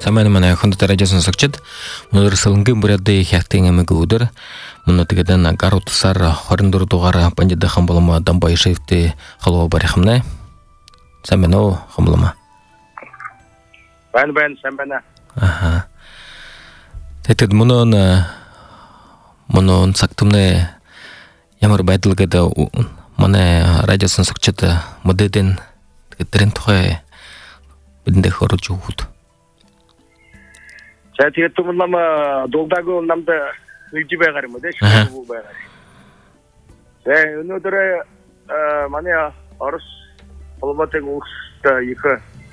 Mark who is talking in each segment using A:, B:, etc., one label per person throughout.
A: Самайна манай хондот радиосын согчд өнөөдөр сэлэнгийн бүрядын хятадын амиг өдөр мөн тэгээд гар утсаар 24 дугаар банжидхан болом дамбай шивтэ халуу барихмнаа. Самайна уу хамлама.
B: Байна самайна.
A: Аха. Тэгээд мөнөө цагтумны ямар байдал гэдэг манай радиосын согчд мөдөдөн тэгээд тэрэн тухай бидэнд хөрөж өгөхөд.
B: За тэгээд нам дулдаагүй намд нэгж байгаар юм дээ шүү байгаар. За өнөөдөр манай Орос холбоотой үүсэлт их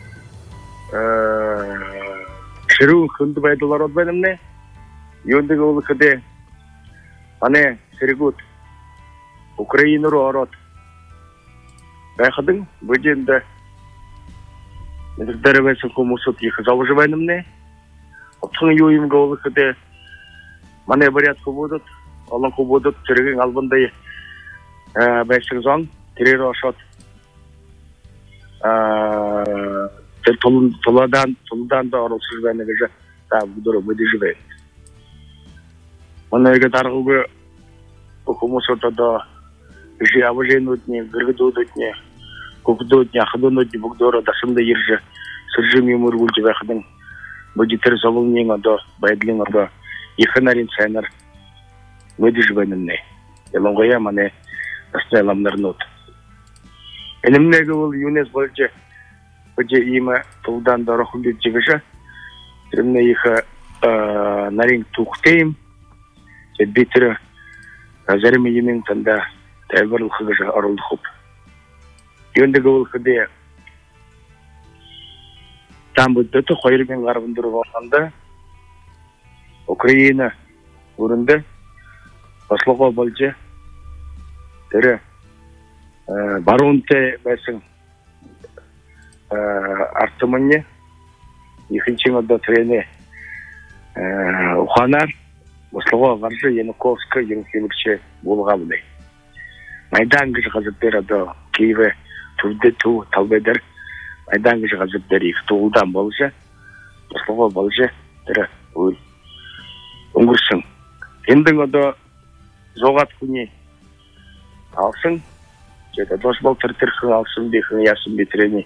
B: ширүүн хүнд байдал ороод байна нэ. Юундыг уулахад манай сэргүүд Украин руу ороод байхад бүжинд дэрвэс хүмүүсүүд их зовж байна нэ. Отхон юу юм уулахад манай бариад хөвөдөд олон хөвөдөд зэргийн албандай байсан зон тэрээр ошот тэр туладан оролцож байна гэж та бүдөрө мэдэж байна. Манай яг дараагүй хүмүүсүүд одоо их авженуудны гэргдүүдний бүгдүүд яхаднууд бүгдөө дасамда ирж сэржим юм үргэлж байхад budgetэр солонгын одоо байдлын одоо их нарийн цайнаар мэдэж байна нэ. Ялангуяа манай тасламнарнууд. Энэмнэг бол юунес болж ийм тулдан дөрөх гэж байгаа. Тэрний их нарийн тухтэм бидэр зарим юмын танда тайлбарлах гэж оролдох. Юундэг бол хэдий Тамбудд 2014 онд Украина өрөндө бослого болж тэр баруунтай байсан артманы ихэнчин одоо тэрний ухаанаар бослого гарч Януковск ерөнхийлөгч болгоомны. Майдан гэж газар дээр одоо Киев төвдө тавбедэр Майдан гэж газар дээр их тулдан болж бослого болж тэр өнгөрсөн. Энд одоо зугаад хүний авсан тэгээд досбол тэрхэн авсан бихэн яасан битрэний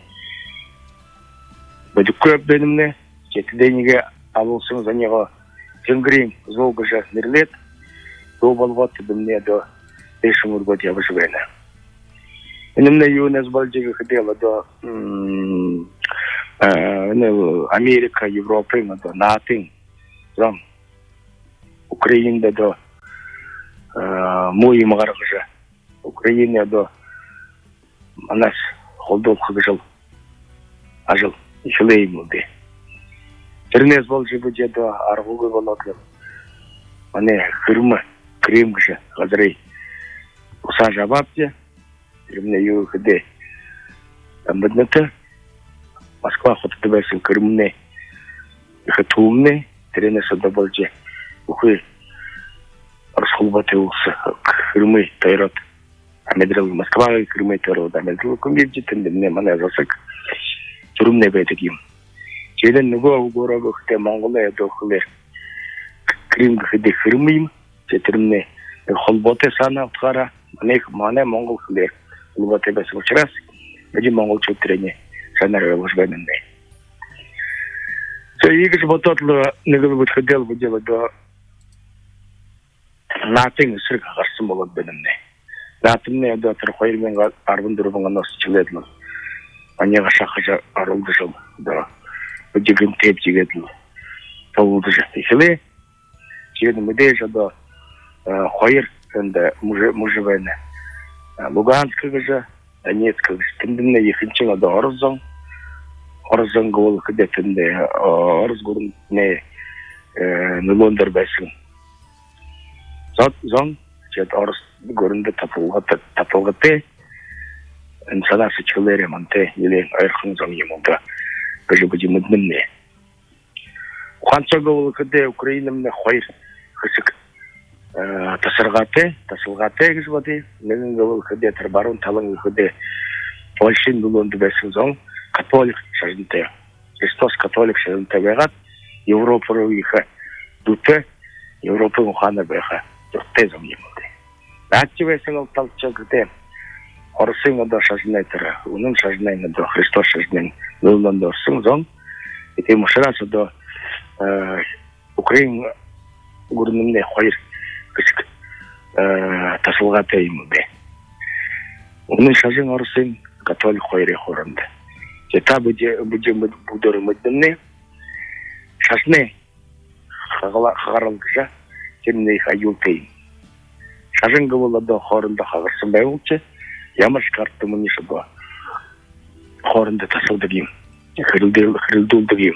B: бодикоп бэнэмнэ чэтдэнийгэ авсан заняга тэнгэрийн зоогож нэрлээд доболгот бэнэ до дэшмургот явж байна. Энэмнэ юунес болж ихэдэл одоо Америка, Европа, НАТО зам Украинда до мой магаргажа Украина до манас холдол хагжал ажил ишлеймуде. Тэрнээс болж бижэд аргууг болоод манай хөрм крем гэж газрыг усаж аваач. Тэрнээ юу гэдэг амбаднат Москва хотод байсан хөрмнээ их түүмнээ тэрнээс одоо болж үгүй Оросхолботой ус хөрмэй тойроод Америк Москвагийн хөрмэй тойроод Америк комьюнитинд нэ манай засаг зүрмнээ байдаг юм. Жишээ нь нөгөө өгөөрөөгтэй Монголын ядохлэр крим гэдэг хөрмэй тэрнээ холбоотой санаа утгаараа манай Монгол хөлөр холбоотой байсан учраас бид монголчууд тэрний санаар явж байна нэ. Ийгэж бодоод нэг л хөдөл бодоод наатын эсрэг гарсан болоод байна нэ. Наатны одоо тэр 2014 оноос чиглээд нь аняга шахаж оруулж одоо бүжигэн тэвжигээд нь төвөж ихлээ. Тэгээд мэдээж одоо хоёр энд мужи байна. Луганск гэж Донецк гэж тэндээ ихэнчин одоо Орзон гол хэдэтэндээ Орос гүрнээ нөлөөдөр байсан. Зон чад Орос гүрэнд tapulgaтэй энэ санаас чөлөөрэ мантай нэлээд ойрхон зон юм уу гэж мэднэ. Ухаанцаг гэдэг Украинын хоёр хэсэг тасалгатай гэж бодъё. Нэгэн гэдэг тэр баруун талын гэдэг Польшийн нөлөөнд байсан зон католик шашинтай. Христос католик шашинтай байгаад Европа иха дуте Европа ухана беха дуртай зам юмдэ. Наачвэсэн олталч гэдэг Оросын одоо шажнайтер, үнэн шажнайн одоо Христос шажнайн нөлөөнд орсон зам. Тийм учраас одоо Украин гүрнэмний хоёр хэсэг тасалгаатай юм бэ. Үнэн шажин Оросын католик хоёрын хооронд. Та будор мэднэ. Шажны хагаралгажа тэрний хаюултай. Шажин гэвэл одоо хоорондоо хагарсан байвал ямар ч карт мөн шибо хоорондоо тасалдаг юм. Хэрэлдүүлдэг юм.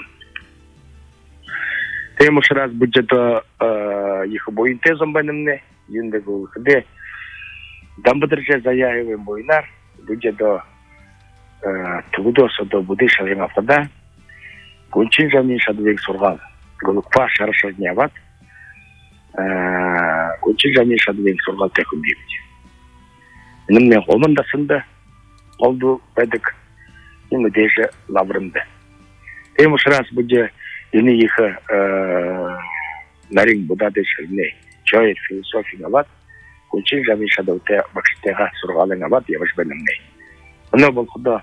B: Тийм учраас бюджет их буйнтэй зомбанэмнэ юндаг үхдэ дамбадржа заяавын буйнаар бюджет төгдөөс одоо бүдэ шарын авахда гончин замын шадвэг сургаал голукпа шаршад няват гончин замын шадвэг сургаалтай хүмбивч нэмнэ омондасында олду байдаг юм дэше лаврында тийм учраас бюджет энэ их нарийн будадэ ширнэ чой философи аваад гончин замын шадвэгтэй багштайга сургаалын аваад явж байна. Оно болходо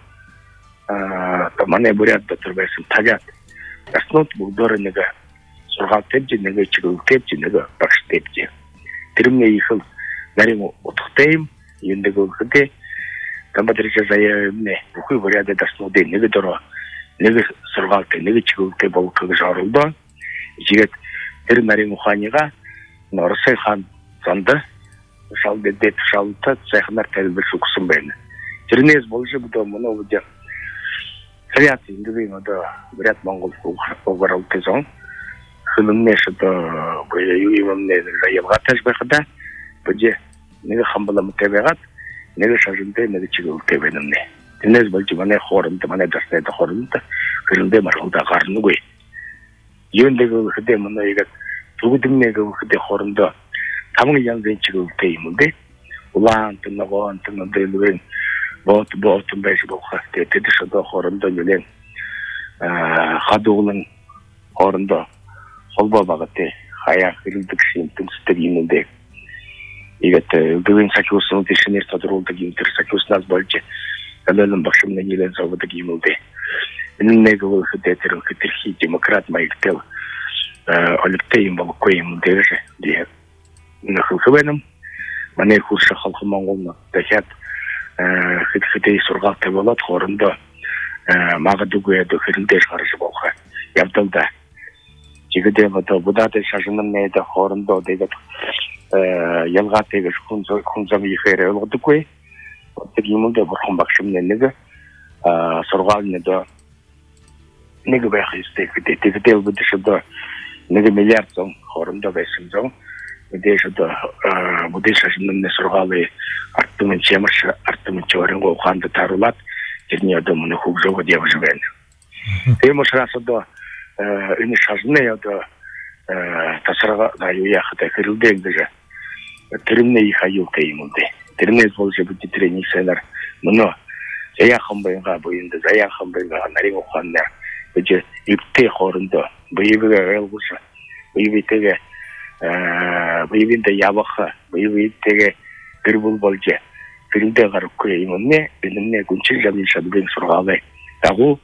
B: манай бурят дотор байсан тагаад яснууд бүгдөө нэг сургаал тавьж нэг чиглэл тавьж нэг багш тавьж тэрмний их нарийн утгатай юм юндаг өгдөө тамбадрича заяамны бүхий бурят даснуудын нэг дөрөв нэг сургаалтай нэг чиглэлтэй болох гэж оруулдоо. Игээд тэр нарийн ухааныга Оросын хаан занда шалдэд шалта сайхнаар тайлбарлаж өгсөн байна. Тэрнээс болж бодоо мөн үгүй. Хаяат индивид одоо Брат Монгол угарал гэсэн хөлнөөс одоо буюумнээ явгатаж байхада боже нэг хамбаламтай байгаад нэг шажинтэй нэг чиглэлтэй байна нэ. Тэрнээс болж манай хооронд манай дастай хооронд хөрөндөө маргалда гарнаггүй. Юундаг хөдөө манай яг бүгднэг хөдөө хоорондоо тамга янзын чиглэлтэй юм дээ. Улаан тэнэгон тэнэгэн бот байж болох тэдэс одоо хоорондоо нэлээд хадуулан хоорондоо холбоо багтээ хаяа хэрэлдэг симптомстэй юм дээ. Игээд өвгийн сахиусын дэшнэр тодруулдаг юм тэр сахиуснаас болж талын багшмны нэлээд зовдог юм дээ. Энэ нэг хөдөө тэр хэтэрхий демократ маягтай олигтэй юм баггүй юм дээ. Нөхөбэнэм манай хурш халкы Монгол дахиад хэдий сургаалтай болоод хоорондоо магадгүй хэрэндээс гарч болох явдалда. Жигэдээ одоо будадэ шашинны хоорондоо тэгээд ялгаатай гэж хүн зам ихээр ойлгодоггүй. Тэр юмдээ бурхан багшмны нэг сургаалны доо нэг байх ёстой гэдэг. Тэгээд өдөршөд 1 миллиард зам хоорондоо байсан зам мэдээж одоо бүдэл шашинны сургаалыг артмын чамш артмын чоринго ухаанд таруулаад тэрний одоо мөн хөгжөөгд явж байна. Тийм учраас одоо энэ шашны одоо тасрага юу яхад хэрэлдэг гэж тэрний их аюултай юм дээ. Тэрнээс болж бидний нэг санаар мөн заяахан байнга буйнд заяахан байнга нарийн ухаанаар гэж ивтэй хоорондоо буйвээ ойлгож буйвэтэйгээ буйвэнд явах буйвэтэйгээ гэрбул болж тэрэндээ гарахгүй юм нэ энэний гүнчил замын шадвэн сургаалаа дагуу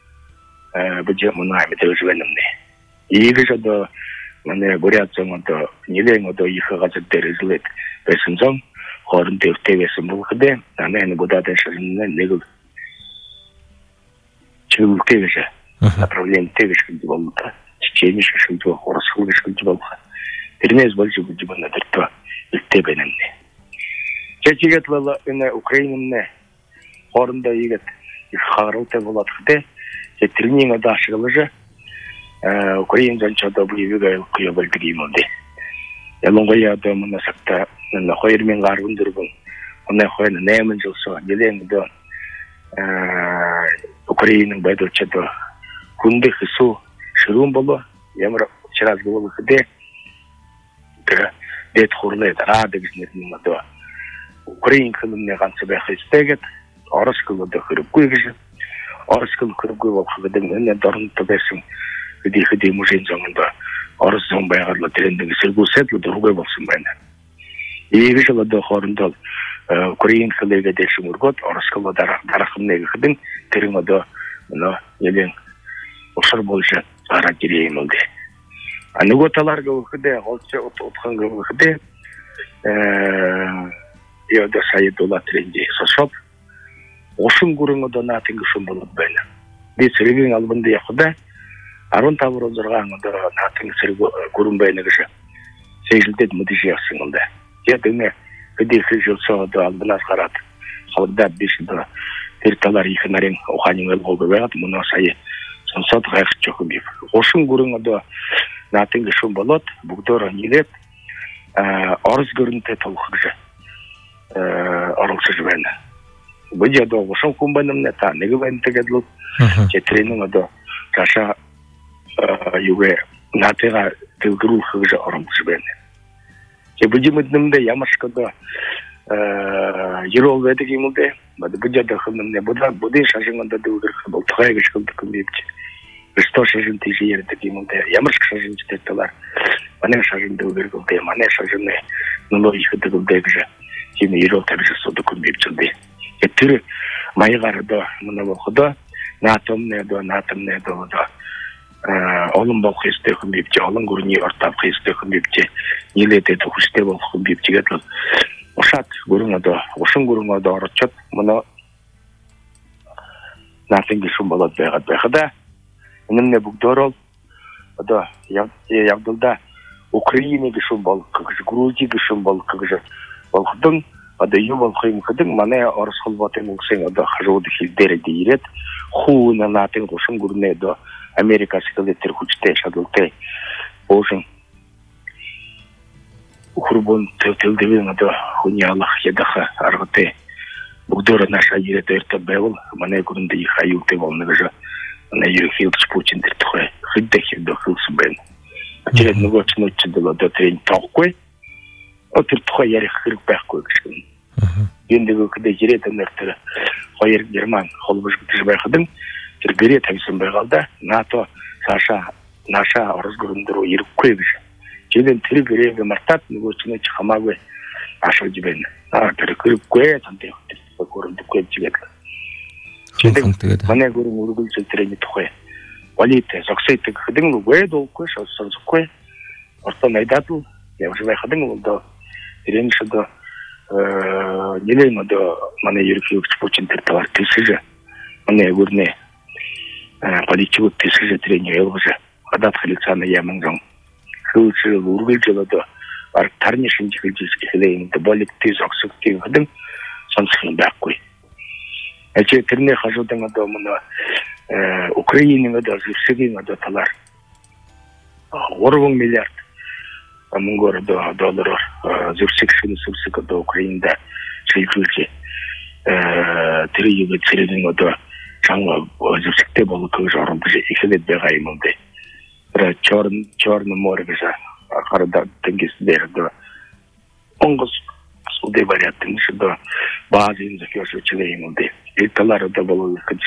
B: бужи мунаа мэдээж байна нэ. Ийгэж одоо манай бурят зам одоо нэлээд одоо их газар дээр үзлээд байсан зам хооронд дэвтэй байсан бүгдээ манай будадэ шашинны нэг чиглэлтэй гэж направлентэй гэж болдог. Чичээний шашинтай хоросхол гэж болдог. Тэрнээс болж өгч байна дэртэ илтэй байна нэ. Чичээгээд бол энэ Украинын хоорондоо ийгээд их харуутай болоод тэ тэрний одоо ашиглаж Украин зэнчодоо буйвэгээ явуулдаг юм дээ. Ялангуяа одоо манай сакта 2014 оны 28 жилсоо нэлээд одоо Украинын байдалчид хүндэх хэсүү ширүүн болоо ямар учраас бол хэдэ дэт хурлаа дараадаг гэж нэг одоо Украин хэмнээ ганц байх хэвтэйгээд Орос хэмнээ хэрэггүй гэж Орос хэмнээ хэрэггүй болох гэдэг энэ дорнот байсан 그디 무슨 정도 어르스 정배가로 트렌딩 실고셋로 들어가 볼수 байна. 이것을 허른도 코리안 클레가 대신 것 어르스가 дарахымнеге хидин тереңодо мына елен ошор болушу аракирей мылды. Аныго таларга хиде олча отханга хиде яда сайдола тренди сошоп ошун гурыңодо натинг шун болот байна. Ди сэргийн албанды яхуда 15 розоргаангодо натинг сэрг гурун байна гэж сейжилдэд мэдэж яасан юм да. Ядэнэ 그디 그저서도 알바나 가rat халда бишдо тэрталар их нарийн ухааныг олгоогоод мөн сая сонсоод гайх жоохон бив. Ошин гүрэн одоо наатын гişүн болоод бүгдөө нийлээд орос гөрөнтэй тулах гэж оролцож байна. Бүгд одоо ошин хүн банамна та нэг байна тэгээд л тренинг одоо каша юугэ наатыга төгрүүлэх гэж оролцож байна. Будимэднэмдэ ямаршкада ерол байдаг юм дэ. Бод будяда хэмнэмнэ будын шажинганда дүүрэх болтгай гэж хэлдэг юм бич. Что шажин тийш ярьдаг юм дэ. Ямаршк шажинчтэй талаар манай шажин дүүрэх дэ. Манай шажин нөлөө ихэдэг дэ гэж тийм ерол тавьж асуудаг юм бич дэ. Тэр маягаар да манай бохоо наатомнэ да олон болох ёстой хүн бивч олон гүрний ортав ёстой хүн бивч нийлээд төгстэй болох хүн бивч гэдэг ушат гүрэн одоо ушин гүрэн одоо орчод мөн наатын гişүн болоод байхада энэний бүгдөө одоо явдалда Украины гişүн болох гэж Грузий гişүн болох гэж болгодон одоо юу болох юм гэдэг манай орос холбоотой мөнгөсөн одоо хажууд хилдээр дээрээд хүү наатын ушин гүрнээ одоо Америка секретарь хүчтэй шалгалтай ошин хурбон төлөвлөсөн одоо хүний алах ядаха аргатай бүгдөө наша ирээдүйд байвал манай гүрэнд их аюултай болно гэж манай ерөнхийлөгч Путин тэр тухай хэдэх хэлсэн байна. Тэгээд нөгөө ч нөтчдөл одоо тэрийг тоохгүй тэр тухай ярих хэрэг байхгүй гэж байна. Энэ дээгүүдэд ирээд нэртэр хоёр герман холбож гэж байхад тэр гэрээ тавьсан байгаа да. НАТО наша орос гүрэнд рүү ирэхгүй гэж. Жидэн тэр гэрээг мартаад нөгөө ч нэг хамаагүй ашиж байна. Тэр гэрээгүй тантay гүрэндгүй жигээд. Жидэн манай гүрэн үргэлж тэрний тухай. Валит соксейт хэдэн үгүй дуулгүй сонсохгүй. Орто найдаад явж байхад нь тэрэн шидэ нэлээд одоо манай ерөнхийлөгч Путин тэр тавар тийшээ манай гүрнээ политикууд тийшээ тэрний явж гадаад хэлцааны яманган хөөсөө үргэлж одоо тарны шинжилж хэлээ юм политик зогсогтыг хэдэн сонсох юм байхгүй. Эцэг тэрний хажуудан одоо манай Украинийн одоо зэвсгийн одоо талаар 3 миллиард мөнгөөр доллараар зэвсэг одоо Украинд шилжүүлж тэр юуг зэрэг одоо чанга зэвсэгтэй болох гэж оролдож эхлээд байгаа юм дэ. Тэр Черное море гэж хараад тэнгис дээр одоо онгос судэ вариант нь шүү базын захиосч юм дэ. Энэ талаар одоо болов гэж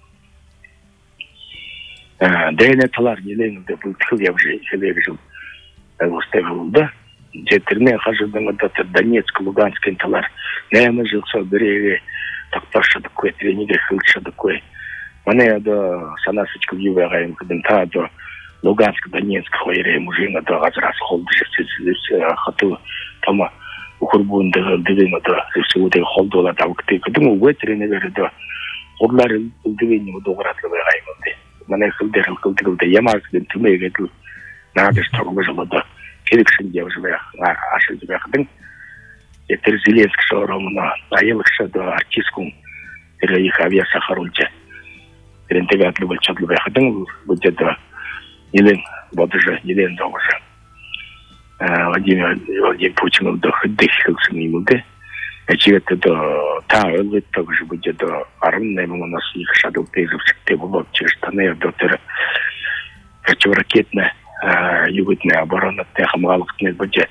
B: дэне талаар нэлээд бүтгэл явж хэлээ гэж уставилда. Тэрний хажуудан одоо Донецк, Луганскийн талаар 8 жил бэрээ тогтоошдоггүй, тэрнийг хэлчихдэггүй. Манай одоо санаасч юу байгаа юм гэдэг та одоо Луганск, Донецк хоёрын мужийн одоо газраас холдож хатуу тома хурбунд дэвэн одоо зөвсгүүдийг холдуулаад авдаг гэдэг үгүй тэрнийгээр одоо хурлаар дэвэн юм дуурайг байгаа юм дэ. Манай хөлдөр ямаас тэмээгээд наадас тогможлоо хэрэгшин явж байх ашиг байхад тэр Зеленский шоромна аялагч одоо артисткун тэр их авиаса харуулж тэрнтэйг болж байхад бүжэд нэлээд бодож нэлээд зогсож Владимир Путин одоо хэдэх хэлсэн юм дэ. Эцгээд одоо та ойлгохтой гэж бүжэд 18 нас их шалгалтай зөвчтэй болоод чиш таны одоо тэр противоракетная югодная оборонная хамгаалалтны бүжэ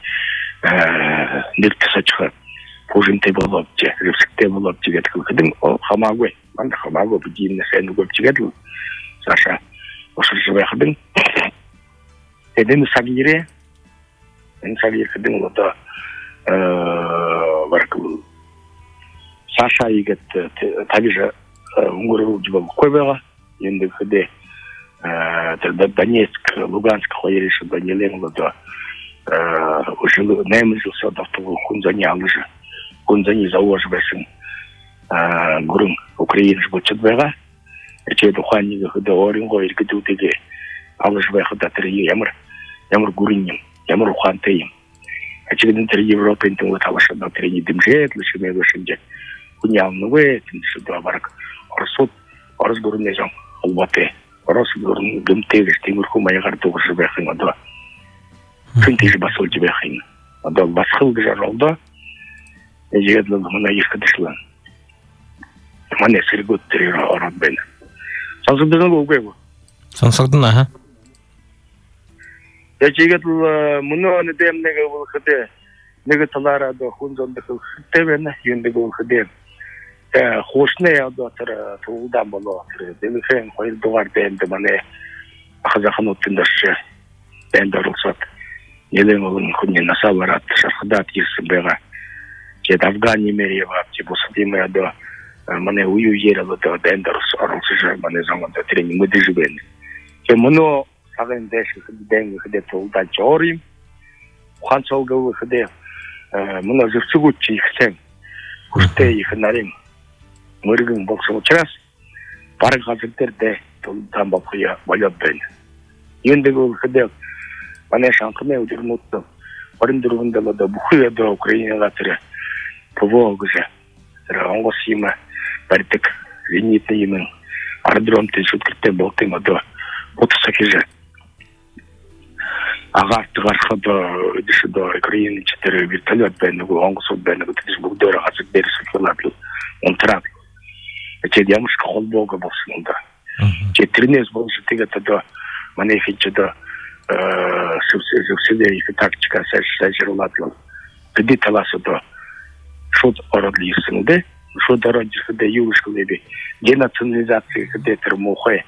B: нэртсэж пужинтэй болоод зөвчтэй болоод тэгээд хэдэн хамаагүй манд хамаагүй бүжинээс нөгөө чигээд саша ошиж байхад Eden sagire en sagire kedin oda баракаллаху Саша игет также унгуру жибал койбега енді кде Донецк, Луганск хоериш Данилен ода ушыл немезил содавту хунзани алыжы хунзани заложбасын гурун Украинаш бочетбега Эчеду ханнига кде оринго иркетутеге алыжбега датри ямар гуринним ямар ухантейим Очевидно, Европа интула талаша на трени дымжет, лишь имею шинже. Унял новые, сюда барак. Орос гурнезом, албате. Орос гурн гымте, стимурку моя гарту живехин адо. Финтиж басул живехин. Адо басхил гжаралда. Ежедло мана искадышлан. Мане сиргут трира орат бен. Сансудын гугево.
A: Сансудын аха.
B: Я чигатл муно недем нега вулхде нега талара до хунзонда хтевена юнде вулхде хошне адо тара тулдан боло демихен хойл дугар бенде мане ахазахан оттындаше бендарулсат елен олын хунне насаварат шархдат ирсин бега кед афгани мерева тибусдиме адо мане ую ерало до бендарус арулсыжа мане заманда тренинг мыдыжбен ке муно Аген дэши дэнг хэдэ тулда жорим ханцолгов хэдэ мына зурцугучи ихсэн хүстэй их нарийн мөргөн болсон учраас бараг газар дээр дэ тулдан болохоё болоод байна. Юундаг хэдэ манай шанхны өдрнүүд 24-нд л одоо бүхий одоо Украины газар ПВО гэж онгос юм барьдаг зенитный юм аэродромтэй шүтгэртэй болтын одоо утсакиж Агарт гарахад дэшдо Украины 4 вертолет байна нөгөө онгоцууд байна нөгөө тэс бүгдөө газар дээр суулаад унтраад. Эцэг ямар ч холбоог болсон да. Тэрнээс болж тэгээд одоо манай хинчэд субсидиарий тактика сайжруулаад тэд талаас одоо шууд ороод ирсэн дээ. Шууд ороод ирэхдээ юу гэж хэлээ денационализация гэдэг тэр мохой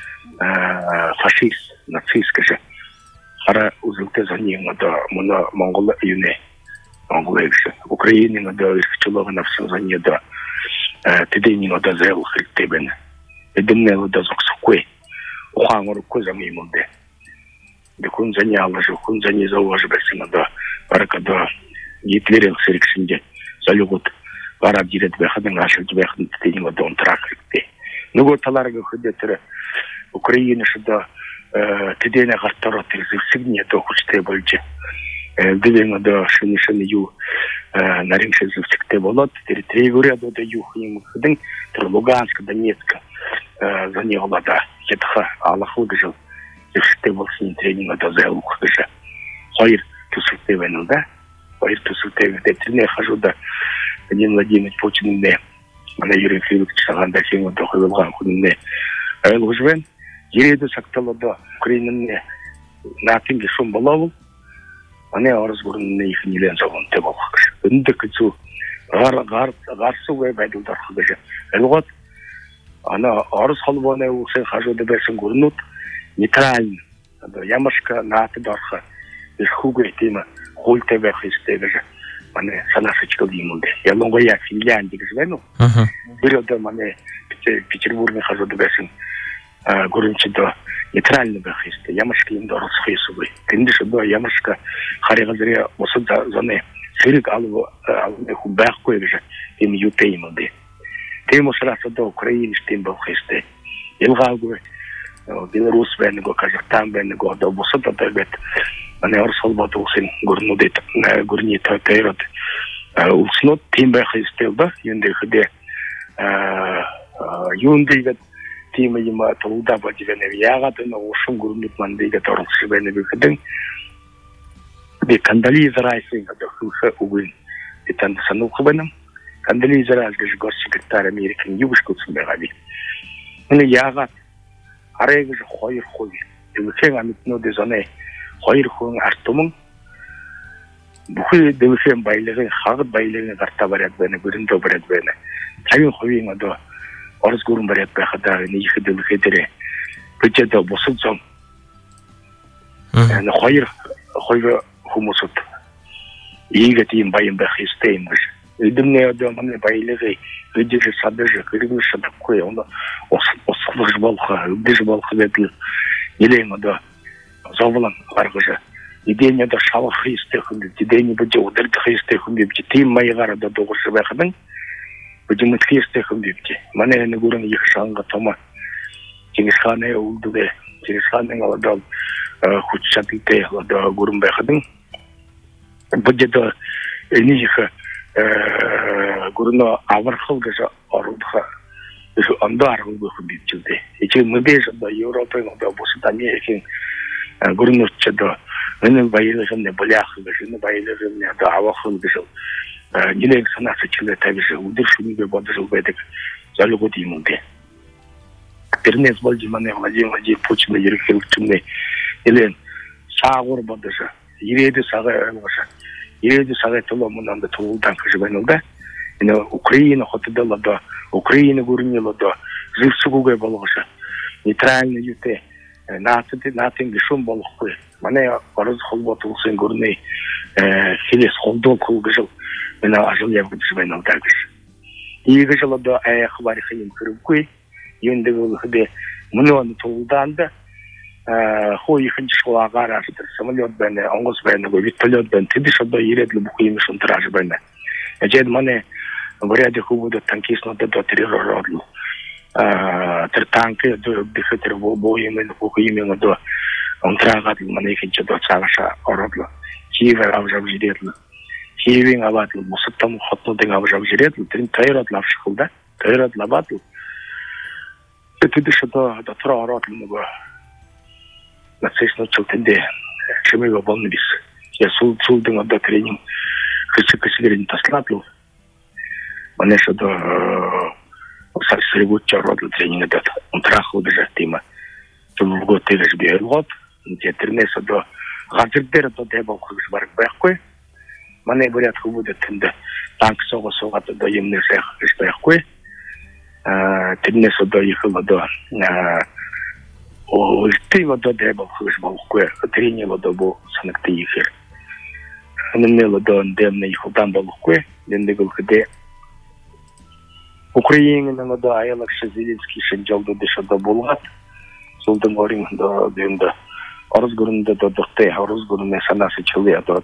B: фашист нацист гэж ара үзэлтэй зоны одоо мона Монгол юунэ Монголыг Украинын одоо ирчилэг навсан зоны одоо тэдний одоо зээл хэрэгтэй байна. Эдэмнээ одоо зогсохгүй ухаангоргүй зам юм дээ. Декун зоны алж хүн зоны зовж байсан одоо бараг одоо Гитлерийн хэрэгсэнд залгууд гараад ирээд байхад ашиглаж байхад тэдний одоо унтрах хэрэгтэй. Нөгөө талаар гэхэд тэр Украинаш одоо тэдний гартараа тэр зэвсэгний одоо хүчтэй болж дэвэн одоо шинэ юу нарийн зэвсэгтэй болоод тэр тэрийг одоо юу юм хэдэн тэр Луганск, Донецк зоны олада ядха алаху гэж зэвсэгтэй болсон тренинг одоо зайлах гэж хоёр төсөлтэй байна да. Хоёр төсөлтэй тэрний хажууд Владимир Путин нэ манай Юрий Филиппович саганда хин одоо хөвгөн хүннэ ойлгож байна. Ирээдүйн цагтал одоо Украинын наатын гişүн болов. Манай орос гүрэн их нэлээд зовонтой болох гэж. Өндөр гэж гарсуугүй байдалд орох гэж. Ойлгоод ана орос холбооны үсэн хажууд байсан гүрнүүд нейтраль одоо ямар ч наатад орох эрхүүгүй тийм хуультай байх хэрэгтэй гэж. Манай санаачдаг юм дээ. Ялангуяа Финляндия гэж байна уу? Тэр одоо манай Петербургийн хажууд байсан гүрэнчд нейтральны байх хэрэгтэй. Ямар ч юм оролцох ёсгүй. Тэндээс одоо ямар ч харийн газрын бусад зоны зэрэг хүн байхгүй гэж юм юутэй юм дээ. Тийм учраас одоо Украинч тийм байх хэрэгтэй. Ялгаагүй Беларусь байна уу, Казахстан байна уу, одоо бусад одоо гэт манай орос холбоотой улсын гүрнүүдэд гүрний тойроод улснууд тийм байх хэрэгтэй ба. Юундээ хэдэ юундээ тийм юм тулда болж байна. Яагаад энэ уушин гүрнүүд мандыйг оролцож байна вэ гэдэг. Би кандализрайсинг одоо хөөе үгүй. Этэн сануух байна. Кандализрайс гэж госсекретарь Америкийн юу гэж хэлсэн байгаа би. Энэ яагаад арайг 2%. Дэлхийн амьтнуудын зоны 2% арт түмэн бүхий дэлхийн баялагын хагад баялагын гартаа бариад байна, гүрэндөө бариад байна. 50% одоо орос гүрэн бариад байхад нэг их дэлхий дээр бюджет босод зам хоёр хүмүүсд ийгээд юм баян байх ёстой юм биш. Эдэмнээ одоо манай баялагыг өдөр садаж хэрэглэж чадахгүй юм. Усгаж болох, өдөр болох гэдэг нэлээд одоо зовлон гаргаж эдийн одоо шавах ёстой хүн эдийн бод удирдах ёстой хүн гэж тийм маягаар одоо дуурж байхад бүжимт ёстой хүн гэж манай нэг өрн их шанга тома Чингис хааны үлдээ Чингис хааны одоо хүч чадалтай одоо гүрэн байхад бүжид энийг гүрэн авархал гэж орох ондоо аргыг хүн гэж дээ. Эцэг мэдээж одоо Европын одоо бусад Америкийн гүрнүүд одоо энэ баялагын болях гэж энэ баялагын одоо авахын гэж нэлээд санаач хэлээ тавьж өдөр шөнөгүй бодож байдаг залгууд юм дээ. Тэрнээс болж манай хажим пучны ерөнхийлөгчний нэлээд саагур бодож ирээдүйн цагаа төлөмөнд туулдан гэж байна уу да. Энэ Украина хотод одоо Украина гүрний одоо зөвсгүйгээ болгож нейтральны юутэй наатын гишүүн болохгүй. Манай орос холбоот улсын гүрний хилээс холдоо гэж энэ ажил явуулж байна уу да. Ийгэж одоо хабарх юм хэрэггүй. Юундээ хөдөө мөн туулданд хooyхын шуагаар самолет байна, онгоц байна, вертолет байна. Тэдэш одоо ирээд л бүх юм шунтраж байна. Ежед манай варианты хубуд танкистнууд одоо террор тэр танки дихэтэр боёмын бүх юм одоо онтраагаад манай хийж одоо цаагаша ородлоо. Киевээр авч ирээд л Киевийн аваад бусад том хотнуудыг авч ирээд л тэрний тойроод авчихвал да. Тойроод лаваад тэдэш одоо дотроо ороод нөгөө нацистнууд чөлтөндөө чимээг болно биш. Я сүүлдэн одоо тренинг хэсэгэрийн таслаад л манай одоо сарсрэгүүч ороод тренингэд унтраах удаа тийм зөвлөгөөтэй гэж би ойлгоод тэрнээс одоо газар дээр одоо дэбох гэж баг байхгүй. Манай бүрээд хүмүүст тэнд танк суугаад одоо юм нэрсэх гэж байхгүй. Тэрнээс одоо их одоо тийм одоо дэбох гэж болохгүй. Тренинг одоо бо санагтай ихэр. Нэмэл одоо дэмний худан болохгүй. Дэндэг үлдээ Украинын одоо аялагч Зеленский шинжалд дэш одоо булгат сулдан горин одоо дэнд орос гүрэнд одоо дуртай орос гүрэнэ санаас чилээ одоо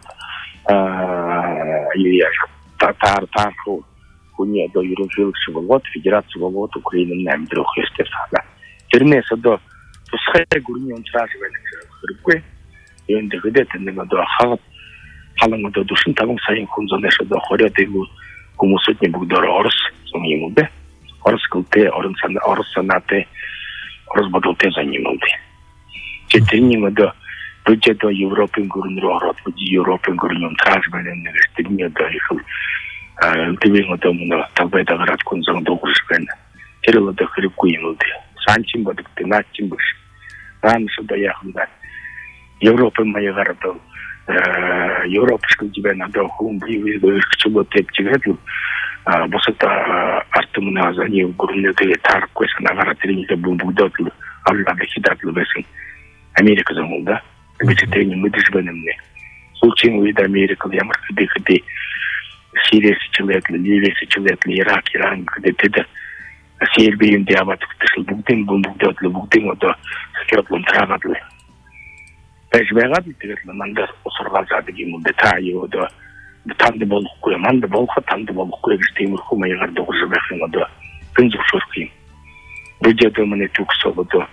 B: татарху хүний одоо ерөнхийлөгч болгоод федерац болгоод Украинын амьдрах ёстой санаа. Тэрнээс одоо тусгай гүрний унтрааж байна гэж хэрэггүй. Энд дэхэд нэг одоо халан одоо 45 сая хүн зөнөөс одоо 20 дээгүүр хүмүүсийн бүгдөө орос юм уу бэ? Орос култэй, орос санаатай, орос бодолтой юм уу бэ? Тэрний одоо бюджет Европын гүрэн рүү ороод Европын гүрний унтрааж байна нэг тэрний одоо их тэвэн одоо мөн талбайдагаараа хүн зөн дуурж байна. Тэр одоо хэрэггүй юм уу бэ? Санчин бодогтой, наачин биш. Рамс одоо яханда Европын маягаар одоо Европч гэж байна одоо хүн бие өөрчлөлтөд чиглэл босод артмна зани гүрнэдээ тарахгүй санаагаар тэрнийг бүгдөө авлаа хидаадлаа байсан. Америк зэмүнда бичтэйний мэдэж байна нэ. Сүүлчийн үед Америк ямар хэдий Сириас чиглэл, Ливиас чиглэл, Ирак, Иран гэдэг Сербийн дэват гэсэн бүгдийн одоо секретарь траагаад л байгаад тэгээд мандас усрал заадаг юм уу та юу одоо танд болохгүй манд болохгүй гэж тиймэрхүү маягаар дуурж байх юм одоо гэн зөвшөөрөх юм. Бюджет өмнө төгсөв одоо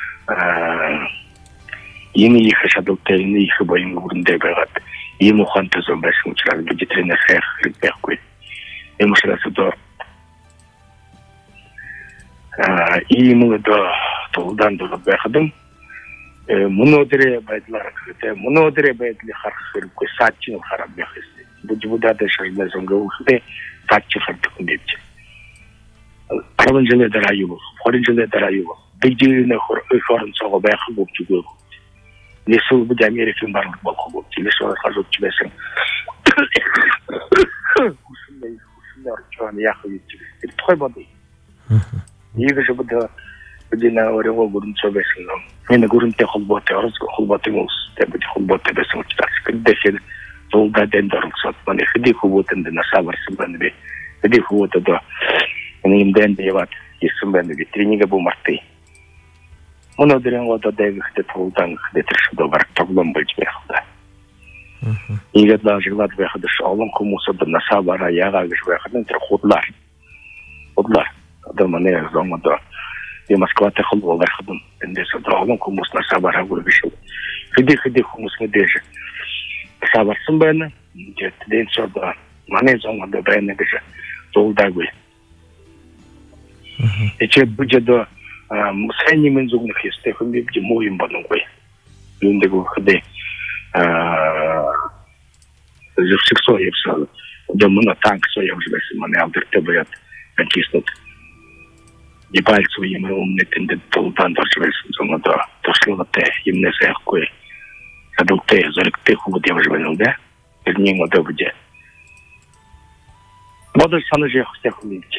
B: энэ их шаталтай энэ их баян гүрэндээ байгаад ийм ухаантай зам байсан учраас бюджетний хайх хэрэг байхгүй. Ийм учраас одоо ийм одоо тулдаан байхад мөнөөдрөө байдлаар харах хэрэггүй саачин хараад байх ёстой. Будаад шаардлага зөнгөвхтэй саачин хардаг юм биш. 10 жилийн дараа юу, 20 жилийн дараа юу, бижийн хорон цогоо байх бүгдгүй. Нэсүү бид Америкийн баруун болох бүгд нэсүү хажууч байсан. Хүснээр чон яах вэ? Тэр тухай бодъё. Ийгэж бид 그지나 어려워 그런 쪽에서 얘는 그런 때 holbote 어서 holbote mus 때 부지 holbote 배서 있다. 근데 실 돌다 된다로서 만에 흔히 후보던데 나사버스 반데 흔히 후보도 아니 인덴데 와 있으면 트레이닝가 보마트 오늘들은 것도 되게 그때 돌당 그때 들수도 막 조금 벌지 않다. 이게 나중에 나도 하도 얼른 고무서도 나사바라 야가 그거 하는 데 hodlar 더 만에 정도도 이 모스크바한테 holbolar 하던 근데서 얼른 고무서 나사바라 그러기쇼. 흔히 고무서 되지. 사바스 반에 이제 된서도 만에 정도 배는 그 돌다고 이제 부제도 무사님은 좀 했을 근데 이제 모임 받는 거예요. 근데 그때 이제 식소에 있어. 너무나 땅소에 없으면 알들 때 버렸. 괜찮습니다. 이 발소 이면 없는 텐데 돌단 더스를 좀더 더스는데 힘내서 했고 adultei zorikte hubude vajvanilde erning oda buje model sanıcı hüsteklilik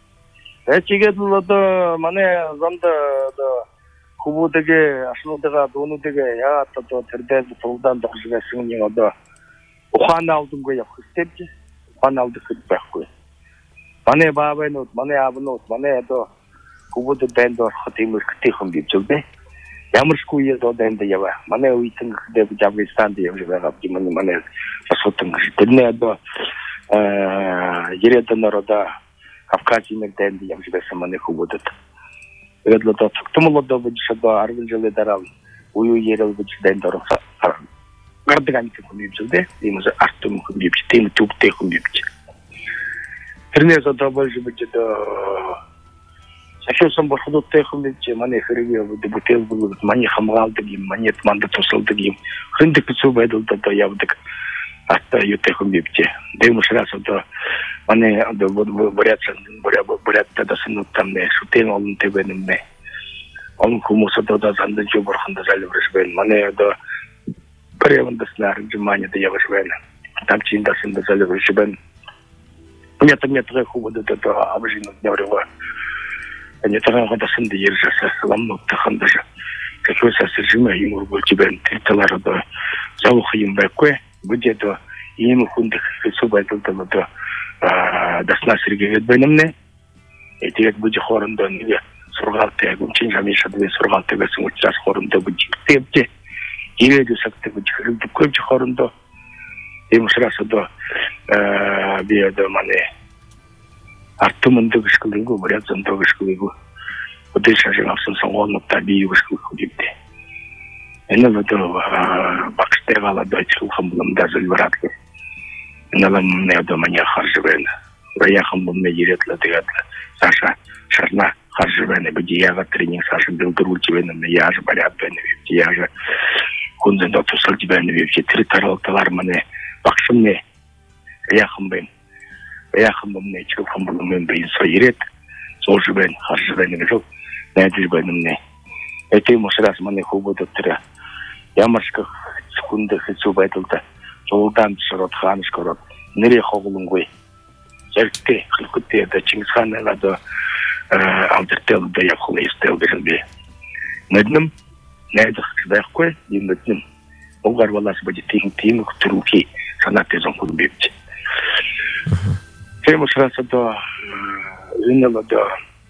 B: эчигедлода мане занда да хубудеге ашнодага донудеге я то тердез толдан дохжвесин ни ода ухана алдым го я хüстепти ухана алды хитбекко мане бабайнут мане абнут мане до хубуде бендор хатимыр хтихым деп жылды ямыршку езо денде ява мане уйтин де Афганистанде явжага гимани мане сосотын дне до ерета народа Кавказине денде явжага мане хубудет эдлото тумулодо бужшада арвинжеле дарал ую ерел буж дендор гардыганти кумибжде имзе артум кумибж тем тупте кумибж тэрнээс одоо болж буждо Сахиусан борходтой хэмжээ манай хэрэгээ бүтээл бүлэг манай хамгаалдаг юм манай мандат тусалдаг юм хөндөг бүцүү байдалд одоо явдаг ата юутай хэмжээ дэмшрас одоо манай одоо бурятта дасын тамне шүтэн олон тэвэнэмнэ он хүмүүс одоо зандан жоо борхонд залбирч байна манай одоо превендаснаар жимания да явж байна тамчин дасын залбирч байна нет хубода одоо абжинод нёрова они тогда ходят на ержаса, ламнут тахандажа. Как вы сожжены, ему будете бен, теларода, заухаем бекве, будет до ему хундах, субайтал до досна сергеет бенемне, и теперь будет хорон до нее, сургалте, гумчин жамиша две сургалте, весом час хорон до будет тепте, и веду сакте будет хрюбкой хорон до, ему сразу до биодо мане. Артумунда гышкылыгы, бурятзанда гышкылыгы. Удешажын апсын соңғолнықта бейі гышкылыгы депті. Әні бұды бақыштай қалады айтылған бұлымда зілбіратлы. Әнілім мәді мәне қаржы бәні. Раяқын бұлымда еретлі дегетлі. Саша шарна қаржы бәні. Бұды яға тренинг Саша білдірулчі бәні. Яжы барят бәні бепті. Яжы күнзінде тұсылчы бәні бепті. Тірі таралықталар мәне бақшым не. Раяқын бәні. Я хамбамне чил хамбаммен бейн соирет сожбен харжбен гжо надибен мне эти мошрас мане хубодо тра ямаршка секунда хцу байтылда жолдан шорот хан шорот нере хоглунгой жерте хылкытте да Чингисханга да алдертел да яхлы истел беженбе неднем недх дайкой имднем олгар валас будет тин труки санате зон худбепти Тему сразу до инного до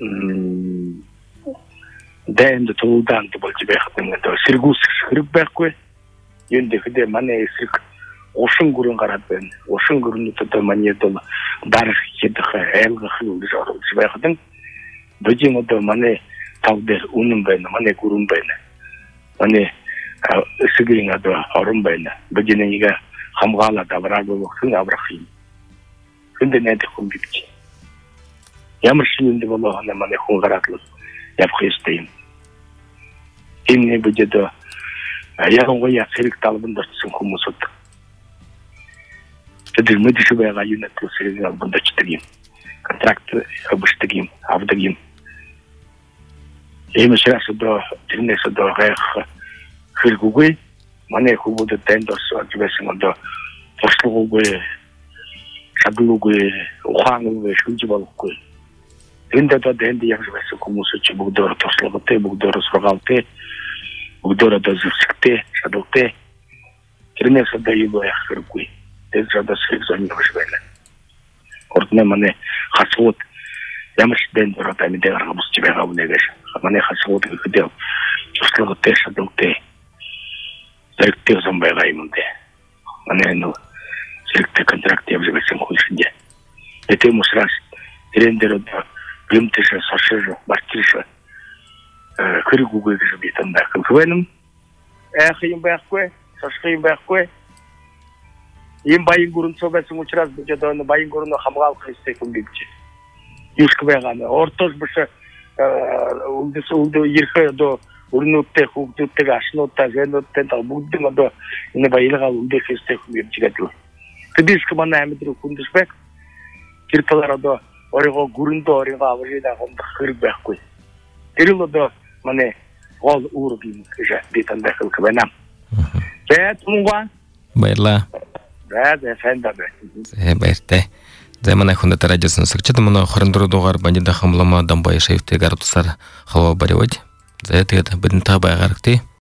B: дэн до тулдан до болчбе хатны до сиргус хриббекой юнде хде мане сирк ошун гурун карат бен ошун гурун то мане до дарх хидх элг хил жору жбе хатны дожим до мане тавдер унун бен мане гурун бен мане сигинга до орун бен божинега хамгала да брагу хин абрахим 근데 내한테 공급지. 야물시는데 뭐 하나만에 홍가라들 yapıyorum. İnne budjede yarongoya serik talbında sunkumusut. Tedir müdüşü bayağı yönetim serik albında çıtırayım. Kontrakt abıştırayım, avdırayım. Mesela da dinlese da gayet hırgugay. Mane kubuda tendosu acıbesinde da forsluğu şadulugu uhangu şuncu balıkku Энд одоо энд яг байсан хүмүүс ч бүгдөө туршлагатай, бүгдөө сургаалтай, бүгдөө одоо зөвсгтэй, шалгалтай. Тэрнээс одоо юу байх хэрэггүй. Тэр одоо сэрэг зониос байна. Ордны манай хасууд ямар ч дэнд одоо мэдээ гаргах босч байгаа үнэ гэж. Манай хасууд гэдэг туршлагатай, шалгалтай. Зэрэгтэй зам байгаа юм дэ. Манай нөө зэрэгтэй контракт явж байсан хүмүүс нэ. Тэм усраас тэрэн дээр одоо гэмтэш сошиал маркиш хэрэг үгүй гэж би тандах юм. Юм байхгүй, сошиал юм байхгүй. Ийм баян гүрэн цогсон учраас бид одоо баян гүрэн хамгаалах хэрэгтэй юм гэж. Юуск байгаа нэ. Ортос биш үлдэс ирэх одоо өрнөдтэй хүүхдүүдтэй ашнуудтай зэнүүдтэй бүгд одоо энэ баялгаа үлдэх хэрэгтэй юм гэж гадаг. Тэдиск манай амьд хүндэс байх. Тэр талаар одоо оройгоо гүрэндөө оройгоо авралаа гомдох хэрэг байхгүй. Тэр л одоо манай гол үүрэг юм гэж би тандах юм байна. Тэгээд мунга
A: баярлаа.
B: Сайн байна.
A: Баяртай. За манай хүндэт радио сонсогчид манай 24 дугаар Бандида хамлама Дамбай шивтэй гар тусаар халва бариуд. За тэгээд бидэнтэй байгаад